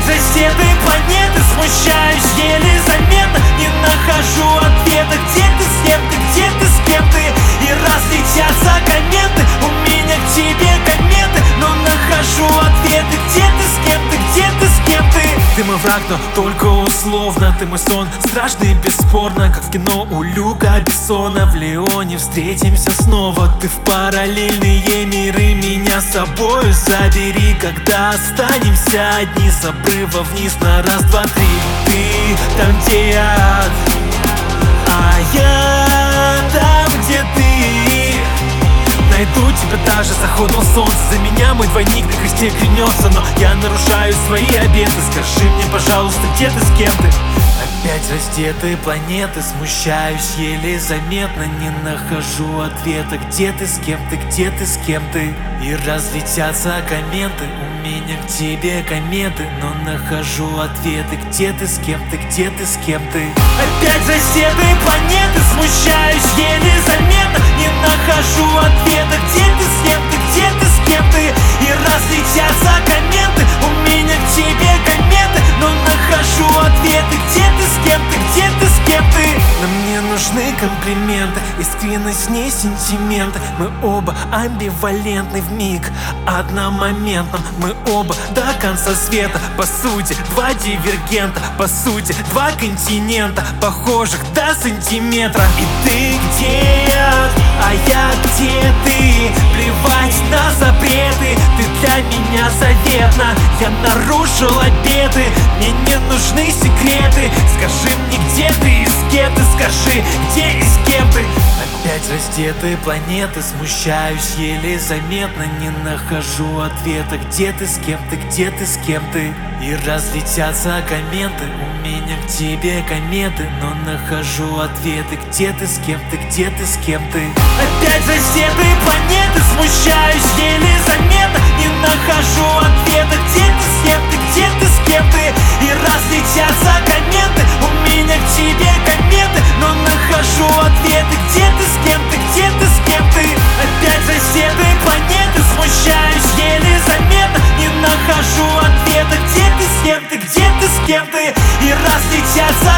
соседы планеты, смущаюсь еле заметно. Не нахожу ответа, где ты, с кем ты, где ты, с кем ты. И разлетятся комменты, у меня к тебе кометы, но нахожу ответы, где ты, с кем ты, где ты, с кем ты. Ты мой враг, но только условно. Ты мой сон, страшный бесспорно, как в кино у Люка Бессона. В Леоне встретимся снова. Ты в параллельные миры, меня с собою забери. Когда останемся одни, с обрыва вниз на раз, два, три. Ты там, где я, а я там, где ты. Найду тебя даже с заходом солнца. За меня мой двойник на кресте клянется, но я нарушаю свои обеты. Скажи мне, пожалуйста, где ты, с кем ты? Опять раздетые планеты, смущаюсь еле заметно. Не нахожу ответа, где ты, с кем ты, где ты, с кем ты. И разлетятся комменты, у меня к тебе кометы, но нахожу ответы, где ты, с кем ты, где ты, с кем ты. Опять раздетые планеты, смущаюсь еле заметно. Не нахожу ответа, где ты, с кем ты, где ты, с кем ты. И разлетятся комменты, у меня к тебе кометы, но нахожу ответы, где ты, с кем ты, где ты, с кем ты. Но мне нужны комплименты, искренность, не сентименты. Мы оба амбивалентны вмиг одномоментном. Мы оба до конца света, по сути, два дивергента. По сути, два континента, похожих до сантиметра. И ты где я, а я где ты. Плевать на запреты, ты для меня заветна. Я нарушил обеты, мне не нужны секреты. Скажи мне, где ты и с кем ты. Скажи, где и с кем ты. Опять раздетые планеты, смущаюсь еле заметно. Не нахожу ответа, где ты, с кем ты, где ты, с кем ты. И разлетятся комменты, у меня к тебе кометы, но нахожу ответы, где ты, с кем ты, где ты, с кем ты. Опять раздетые планеты, смущаюсь еле заметно. Не нахожу ответа, где ты, с кем ты, где ты, с кем ты. И разлетятся комменты, у меня к тебе кометы, но нахожу ответы, где ты, с кем ты, где ты, с кем ты. Опять соседые планеты, смущаюсь еле заметно. Не нахожу ответа, где ты, с кем ты, где ты, с кем ты. И разлетятся